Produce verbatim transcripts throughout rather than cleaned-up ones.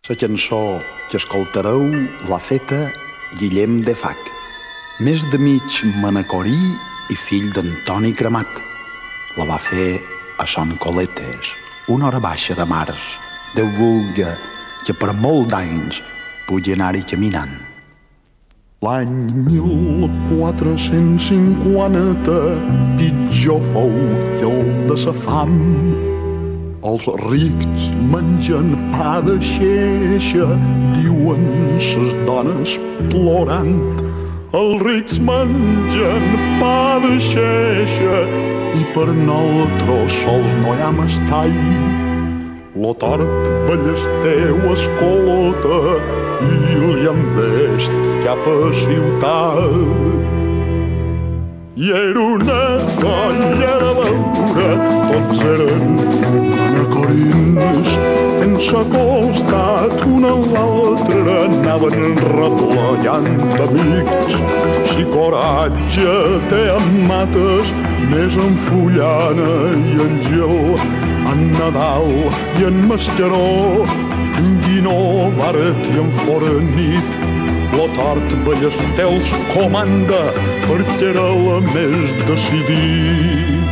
La cançó que escoltareu l'ha feta Guillem de Fac, més de mig manacorí i fill d'Antoni Cremat. La va fer a Son Coletes, una hora baixa de març. Déu vulga que per molt d'anys pugui anar-hi caminant. L'any mil quatre-cents cinquanta pitjor fou que el de sa fam. Els rics mengen pa de xeixa, diuen ses dones plorant. Els rics mengen pa de xeixa i per nosaltres sols no hi ha mestall. Lo tort ballesteu escolta i li han vist cap a ciutat. I era una colla de veure, tots eren manacorins, fent-se costat un a l'altre, anaven replegant amics. Si coratge té en mates, més en Fullana i en Gil, en Nadal i en Mascaró, en Guinó, Baret i en Fornit. Lo tort Ballester els comanda perquè era la més decidit.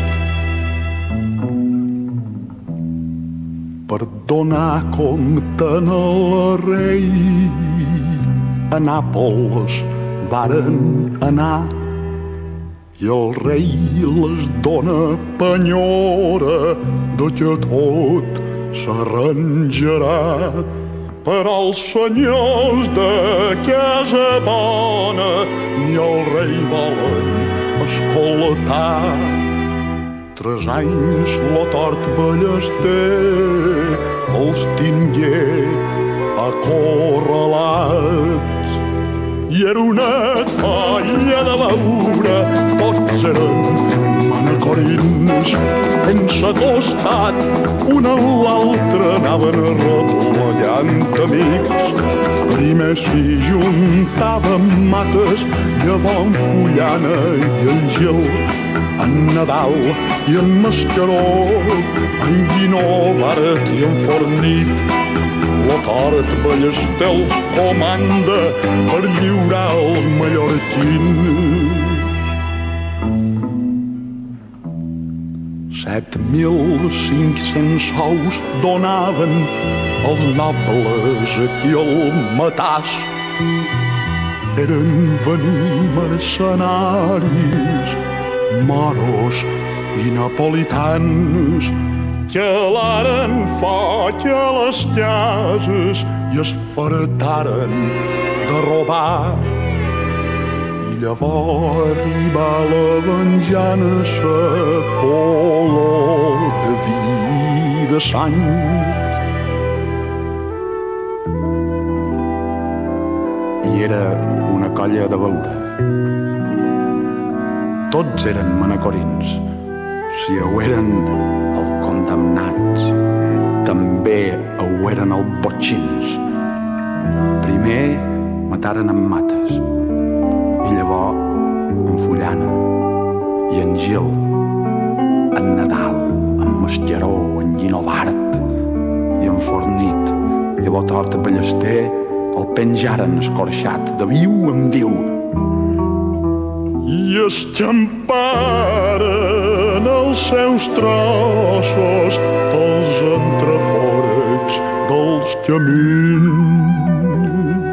Per donar compte al rei a Nàpols varen anar i el rei les dona penyora de que tot s'arranjarà. Per als senyors de casa bona ni el rei volen escoltar. Tres anys lo tort Ballester els tingué acorralats. I era una colla de veure, tots eren manacorins, fent-se costat un a l'altre, anaven replegant amics. Primer s'hi juntaven mates, llavors en Fullana i en Gil, en Nadal i en Mascaró, en Guinó, Baret i en Fornit. Lo tort Ballester els comanda per lliurar els mallorquins. Set mil cinc-cents sous donaven els nobles aquí al matàs. Feren venir mercenaris, moros i napolitans, que l'aren foc a les cases i es faretaren de robar. I llavors arriba la venjança, color de vi de sang. I era una colla de veure. Tots eren manacorins. Si ho eren els condemnats, també ho eren els botxins. Primer mataren en Mates, i llavors en Fullana, i en Gil, en Nadal, en Mascaró, en Guinovaret i en Fornit. I lo tort Ballester el penjaren escorxat de viu en viu. I escamparen els seus trossos pels entreforets dels camins.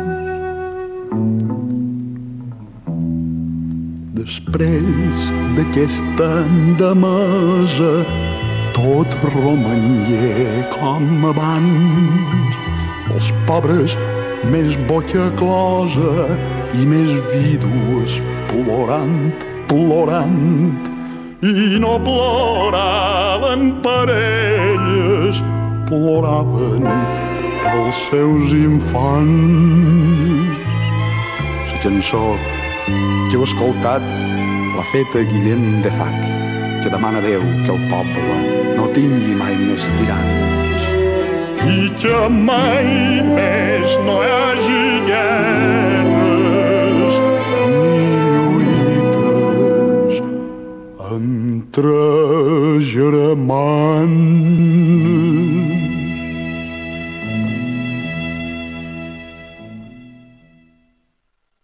Després d'aquesta endemesa tot romangué com abans. Els pobres més boca closa i més vídues plorant, plorant. I no ploraven per elles, ploraven pels seus infants. La cançó que heu escoltat l'ha feta Guillem de Fac, que demana a Déu que el poble no tingui mai més tirans. I que mai més no hi hagi guerres ni lluites entre germans.